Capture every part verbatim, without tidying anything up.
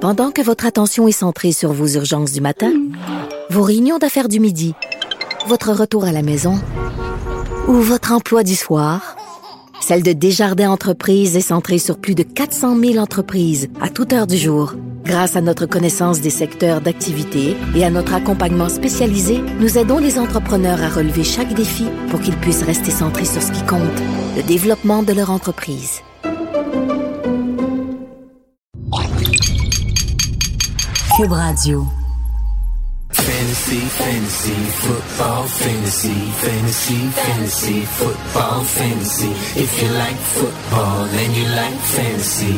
Pendant que votre attention est centrée sur vos urgences du matin, vos réunions d'affaires du midi, votre retour à la maison ou votre emploi du soir, celle de Desjardins Entreprises est centrée sur plus de quatre cent mille entreprises à toute heure du jour. Grâce à notre connaissance des secteurs d'activité et à notre accompagnement spécialisé, nous aidons les entrepreneurs à relever chaque défi pour qu'ils puissent rester centrés sur ce qui compte, le développement de leur entreprise. Cube Radio. Fantasy, fantasy, football, fantasy, fantasy, fantasy, football, fantasy. If you like football, then you like fantasy.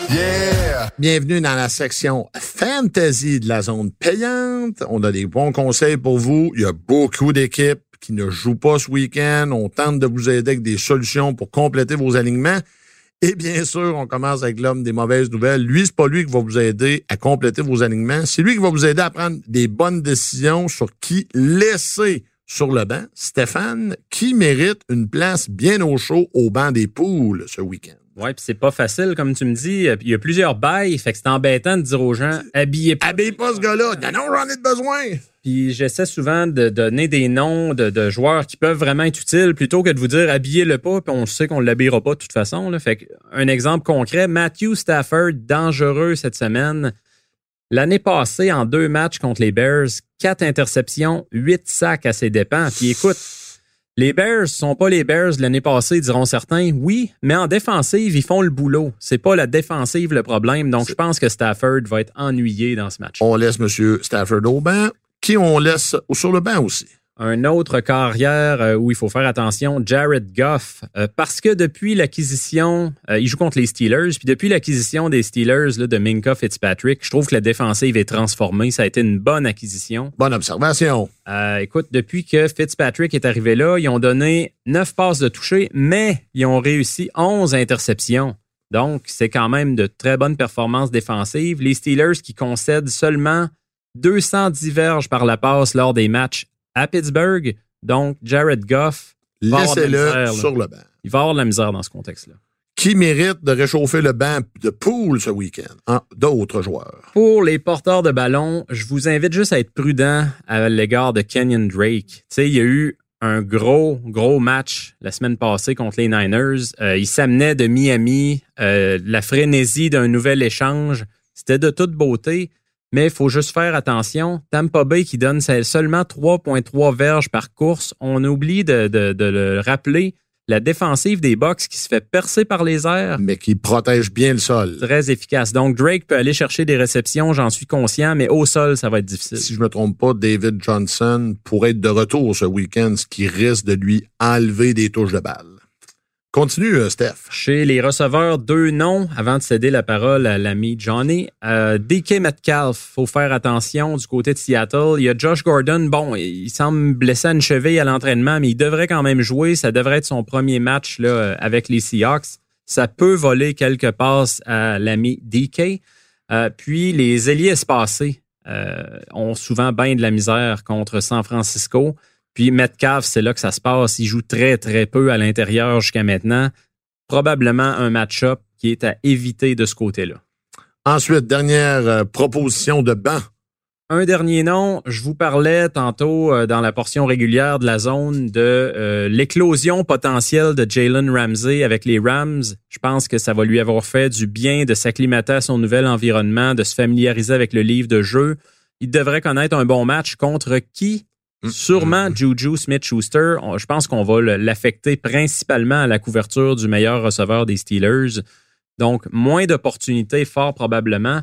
Yeah! Bienvenue dans la section fantasy de la zone payante. On a des bons conseils pour vous. Il y a beaucoup d'équipes qui ne jouent pas ce week-end. On tente de vous aider avec des solutions pour compléter vos alignements. Et bien sûr, on commence avec l'homme des mauvaises nouvelles. Lui, c'est pas lui qui va vous aider à compléter vos alignements. C'est lui qui va vous aider à prendre des bonnes décisions sur qui laisser sur le banc. Stéphane, qui mérite une place bien au chaud au banc des poules ce week-end? Oui, puis c'est pas facile, comme tu me dis. Il y a plusieurs bails, fait que c'est embêtant de dire aux gens « habillez pas ». Habillez pas ce gars-là. Non, non, j'en ai besoin. Puis j'essaie souvent de donner des noms de, de joueurs qui peuvent vraiment être utiles plutôt que de vous dire « habillez-le pas », puis on sait qu'on ne l'habillera pas de toute façon. Là. Fait que, un exemple concret, Matthew Stafford, dangereux cette semaine. L'année passée, en deux matchs contre les Bears, quatre interceptions, huit sacs à ses dépens. Puis écoute, les Bears sont pas les Bears de l'année passée, diront certains. Oui, mais en défensive, ils font le boulot. C'est pas la défensive le problème. Donc, je pense que Stafford va être ennuyé dans ce match. On laisse M. Stafford au banc. Qui on laisse sur le banc aussi? Un autre carrière euh, où il faut faire attention, Jared Goff. Euh, parce que depuis l'acquisition, euh, il joue contre les Steelers, puis depuis l'acquisition des Steelers là, de Minkah Fitzpatrick, je trouve que la défensive est transformée. Ça a été une bonne acquisition. Bonne observation. Euh, écoute, depuis que Fitzpatrick est arrivé là, ils ont donné neuf passes de toucher, mais ils ont réussi onze interceptions. Donc, c'est quand même de très bonnes performances défensives. Les Steelers qui concèdent seulement deux cent dix verges par la passe lors des matchs à Pittsburgh. Donc, Jared Goff, laissez-le sur le banc. Il va avoir de la misère dans ce contexte-là. Qui mérite de réchauffer le banc de poule ce week-end? Hein? D'autres joueurs. Pour les porteurs de ballon, je vous invite juste à être prudent à l'égard de Kenyon Drake. Tu sais, il y a eu un gros, gros match la semaine passée contre les Niners. Euh, il s'amenait de Miami, euh, la frénésie d'un nouvel échange. C'était de toute beauté. Mais il faut juste faire attention. Tampa Bay qui donne seulement trois virgule trois verges par course. On oublie de, de, de le rappeler. La défensive des Bucs qui se fait percer par les airs. Mais qui protège bien le sol. Très efficace. Donc, Drake peut aller chercher des réceptions, j'en suis conscient, mais au sol, ça va être difficile. Si je me trompe pas, David Johnson pourrait être de retour ce week-end, ce qui risque de lui enlever des touches de balle. Continue, Steph. Chez les receveurs, deux noms avant de céder la parole à l'ami Johnny. Euh, D K Metcalf, faut faire attention du côté de Seattle. Il y a Josh Gordon. Bon, il semble blessé à une cheville à l'entraînement, mais il devrait quand même jouer. Ça devrait être son premier match là, avec les Seahawks. Ça peut voler quelques passes à l'ami D K. Euh, puis les ailiers espacés euh, ont souvent bien de la misère contre San Francisco. Puis Metcalf, c'est là que ça se passe. Il joue très, très peu à l'intérieur jusqu'à maintenant. Probablement un match-up qui est à éviter de ce côté-là. Ensuite, dernière euh, proposition de banc. Un dernier nom, je vous parlais tantôt euh, dans la portion régulière de la zone de euh, l'éclosion potentielle de Jalen Ramsey avec les Rams. Je pense que ça va lui avoir fait du bien de s'acclimater à son nouvel environnement, de se familiariser avec le livre de jeu. Il devrait connaître un bon match contre qui? Sûrement Juju Smith-Schuster. Je pense qu'on va l'affecter principalement à la couverture du meilleur receveur des Steelers. Donc, moins d'opportunités, fort probablement.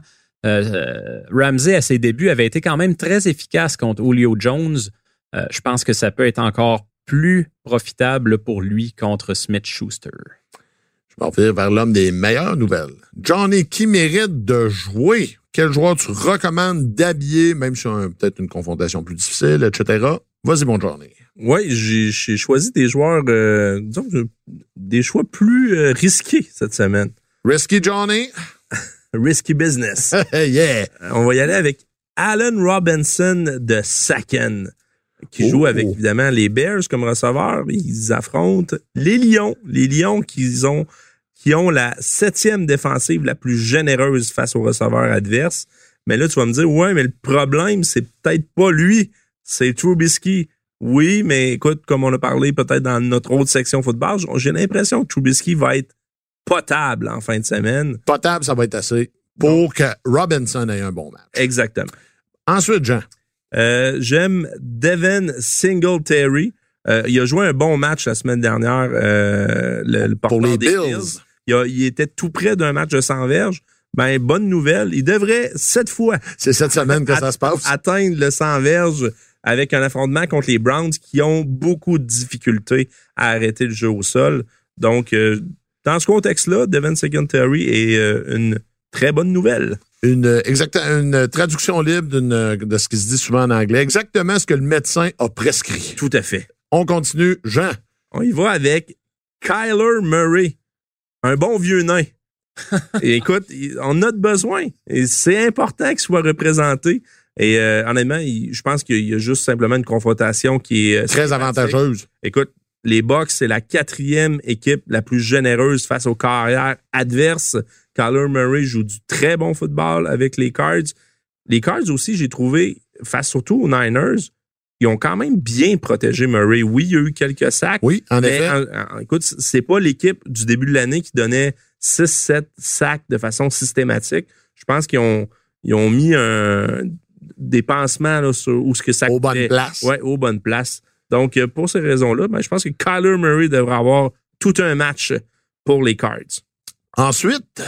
Euh, Ramsey, à ses débuts, avait été quand même très efficace contre Julio Jones. Euh, je pense que ça peut être encore plus profitable pour lui contre Smith-Schuster. Je vais revenir vers l'homme des meilleures nouvelles. Johnny, qui mérite de jouer? Quel joueur tu recommandes d'habiller, même sur un, peut-être une confrontation plus difficile, et cetera? Vas-y, mon Johnny. Oui, j'ai, j'ai choisi des joueurs, euh, disons, des choix plus euh, risqués cette semaine. Risky Johnny? Risky business. Yeah! On va y aller avec Allen Robinson de Saken, qui oh. joue avec, évidemment, les Bears comme receveur. Ils affrontent les Lions. Les Lions qui ont qui ont la septième défensive la plus généreuse face aux receveurs adverses. Mais là, tu vas me dire, ouais, mais le problème, c'est peut-être pas lui, c'est Trubisky. Oui, mais écoute, comme on a parlé peut-être dans notre autre section football, j'ai l'impression que Trubisky va être potable en fin de semaine. Potable, ça va être assez pour que Robinson ait un bon match. Exactement. Ensuite, Jean. Euh, j'aime Devin Singletary. Euh, il a joué un bon match la semaine dernière, euh, le, le porteur pour les des Bills. Bills. Il, a, il était tout près d'un match de cent verges. Ben, bonne nouvelle. Il devrait, cette fois, c'est cette semaine que at- ça se passe, atteindre le cent verges avec un affrontement contre les Browns qui ont beaucoup de difficultés à arrêter le jeu au sol. Donc, euh, dans ce contexte-là, Devin Singletary est euh, une très bonne nouvelle. Une, exact, une traduction libre d'une, de ce qui se dit souvent en anglais. Exactement ce que le médecin a prescrit. Tout à fait. On continue. Jean. On y va avec Kyler Murray. Un bon vieux nain. Et écoute, on a de besoin. Et c'est important qu'il soit représenté. Et euh, honnêtement, il, je pense qu'il y a juste simplement une confrontation qui est... Très avantageuse. Écoute, les Bucs, c'est la quatrième équipe la plus généreuse face aux carrières adverses. Kyler Murray joue du très bon football avec les Cards. Les Cards aussi, j'ai trouvé, face surtout aux Niners, ils ont quand même bien protégé Murray. Oui, il y a eu quelques sacs. Oui, en mais effet. En, en, écoute, c'est pas l'équipe du début de l'année qui donnait six sept sacs de façon systématique. Je pense qu'ils ont, ils ont mis un, des pansements là, sur où ce que ça aux coûtait. bonnes places. Ouais, aux bonnes places. Donc, pour ces raisons-là, ben, je pense que Kyler Murray devrait avoir tout un match pour les Cards. Ensuite,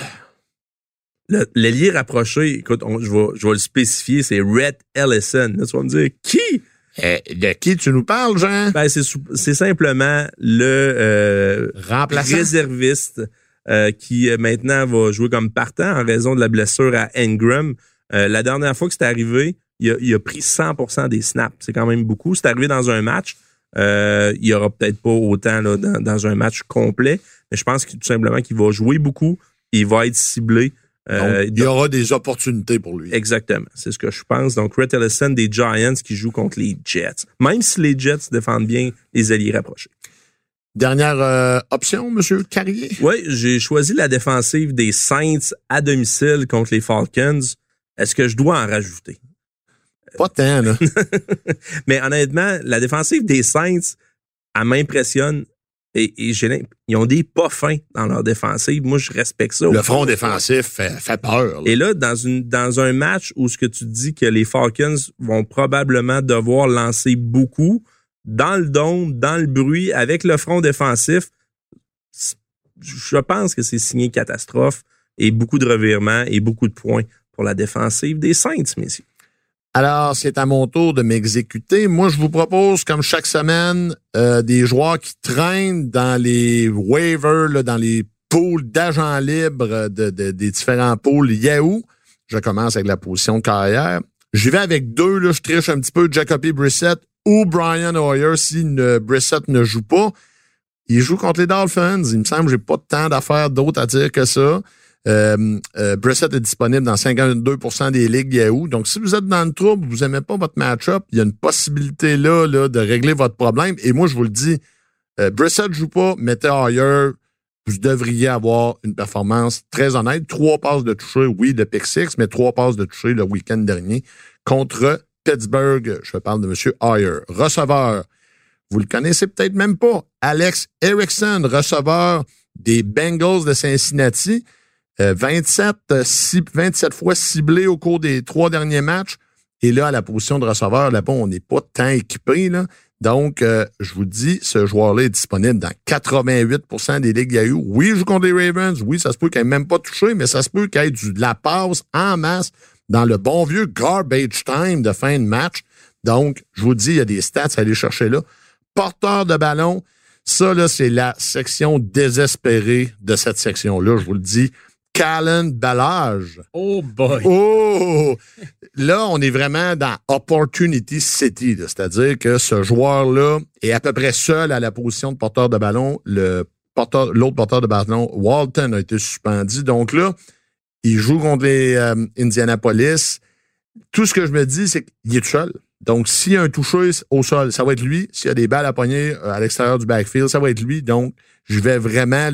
le, l'ailier rapproché, écoute, on, je, vais, je vais le spécifier, c'est Rhett Ellison. Là, tu vas me dire, qui? Euh, de qui tu nous parles, Jean? Ben, c'est, c'est simplement le euh, remplaçant réserviste euh, qui euh, maintenant va jouer comme partant en raison de la blessure à Ingram. Euh, la dernière fois que c'est arrivé, il a, il a pris cent pour cent des snaps. C'est quand même beaucoup. C'est arrivé dans un match. Euh, il y aura peut-être pas autant là, dans, dans un match complet, mais je pense que tout simplement qu'il va jouer beaucoup. Il va être ciblé. Euh, donc, il y aura des opportunités pour lui. Exactement. C'est ce que je pense. Donc, Rhett Ellison des Giants qui joue contre les Jets. Même si les Jets défendent bien les alliés rapprochés. Dernière euh, option, M. Carrier? Oui, j'ai choisi la défensive des Saints à domicile contre les Falcons. Est-ce que je dois en rajouter? Pas tant, là. Mais honnêtement, la défensive des Saints, elle m'impressionne. Et, et j'ai, ils ont des pas fins dans leur défensive. Moi, je respecte ça. Le front défensif fait, fait peur. Là. Et là, dans une dans un match où ce que tu dis que les Falcons vont probablement devoir lancer beaucoup, dans le dôme, dans le bruit, avec le front défensif, je pense que c'est signé catastrophe et beaucoup de revirements et beaucoup de points pour la défensive des Saints, messieurs. Alors, c'est à mon tour de m'exécuter. Moi, je vous propose, comme chaque semaine, euh, des joueurs qui traînent dans les waivers, là, dans les pools d'agents libres de, de, des différents pools Yahoo. Je commence avec la position de carrière. J'y vais avec deux, là, je triche un petit peu, Jacoby Brissett ou Brian Hoyer si ne, Brissett ne joue pas. Il joue contre les Dolphins. Il me semble que j'ai pas de temps d'affaires d'autres à dire que ça. Euh, euh, Brissett est disponible dans cinquante-deux pour cent des ligues Yahoo. Donc, si vous êtes dans le trouble, vous aimez pas votre match-up, il y a une possibilité là, là de régler votre problème. Et moi, je vous le dis, euh, Brissett joue pas, mettez Hoyer, vous devriez avoir une performance très honnête. Trois passes de toucher, oui, de pick six, mais trois passes de toucher le week-end dernier contre Pittsburgh. Je parle de M. Hoyer. Receveur, vous le connaissez peut-être même pas. Alex Erickson, receveur des Bengals de Cincinnati. Euh, vingt-sept, vingt-sept fois ciblé au cours des trois derniers matchs. Et là, à la position de receveur, là-bas, on n'est pas tant équipé, là. Donc, euh, je vous dis, ce joueur-là est disponible dans quatre-vingt-huit pour cent des ligues Yahoo. Oui, il joue contre les Ravens. Oui, ça se peut qu'il n'ait même pas touché, mais ça se peut qu'il y ait du, de la passe en masse dans le bon vieux garbage time de fin de match. Donc, je vous dis, il y a des stats à aller chercher là. Porteur de ballon, ça, là, c'est la section désespérée de cette section-là, je vous le dis. Kalen Ballage. Oh boy! Oh! Là, on est vraiment dans Opportunity City, là. C'est-à-dire que ce joueur-là est à peu près seul à la position de porteur de ballon. Le porteur, l'autre porteur de ballon, Walton, a été suspendu. Donc là, il joue contre les euh, Indianapolis. Tout ce que je me dis, c'est qu'il est seul. Donc, s'il y a un touché au sol, ça va être lui. S'il y a des balles à pogner à l'extérieur du backfield, ça va être lui. Donc, je vais vraiment là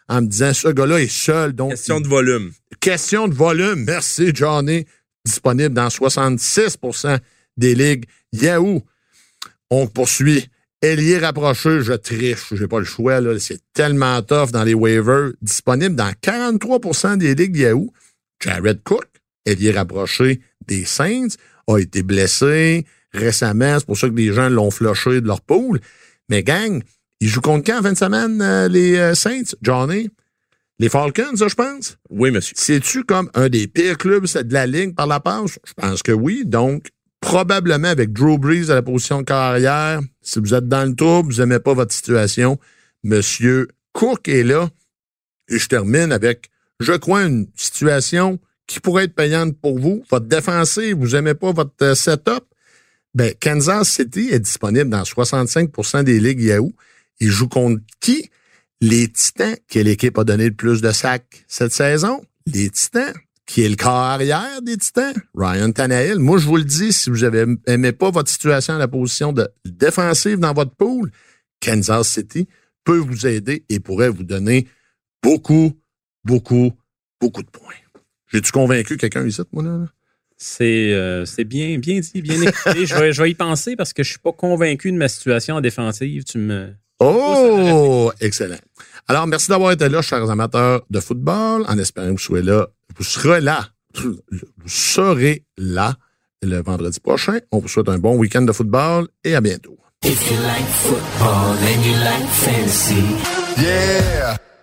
en me disant, ce gars-là est seul. Donc, Question de volume. Question de volume. Merci, Johnny. Disponible dans soixante-six pour cent des ligues Yahoo. On poursuit. Ailier rapproché, je triche. J'ai pas le choix, là. C'est tellement tough dans les waivers. Disponible dans quarante-trois pour cent des ligues Yahoo. Jared Cook, ailier rapproché des Saints, a été blessé récemment. C'est pour ça que les gens l'ont flushé de leur pool. Mais gang, ils jouent contre quand en fin de semaine, euh, les euh, Saints, Johnny? Les Falcons, ça, je pense? Oui, monsieur. C'est-tu comme un des pires clubs de la ligne par la passe? Je pense que oui. Donc, probablement avec Drew Brees à la position de carrière, si vous êtes dans le trouble, vous n'aimez pas votre situation, Monsieur Cook est là. Et je termine avec, je crois, une situation qui pourrait être payante pour vous. Votre défensive, vous n'aimez pas votre euh, setup? Ben, Kansas City est disponible dans soixante-cinq pour cent des ligues Yahoo. Il joue contre qui? Les Titans, quelle équipe a donné le plus de sacs cette saison? Les Titans, qui est le corps arrière des Titans? Ryan Tannehill. Moi, je vous le dis, si vous n'aimez pas votre situation à la position de défensive dans votre pool, Kansas City peut vous aider et pourrait vous donner beaucoup, beaucoup, beaucoup de points. J'ai-tu convaincu quelqu'un ici, moi, là? C'est, euh, c'est bien, bien dit, bien écouté. je, vais, je vais y penser parce que je suis pas convaincu de ma situation en défensive. Tu me... Oh, excellent. Alors, merci d'avoir été là, chers amateurs de football. En espérant que vous soyez là. Vous serez là. Vous serez là le vendredi prochain. On vous souhaite un bon week-end de football et à bientôt. If you like football and you like fantasy, Yeah!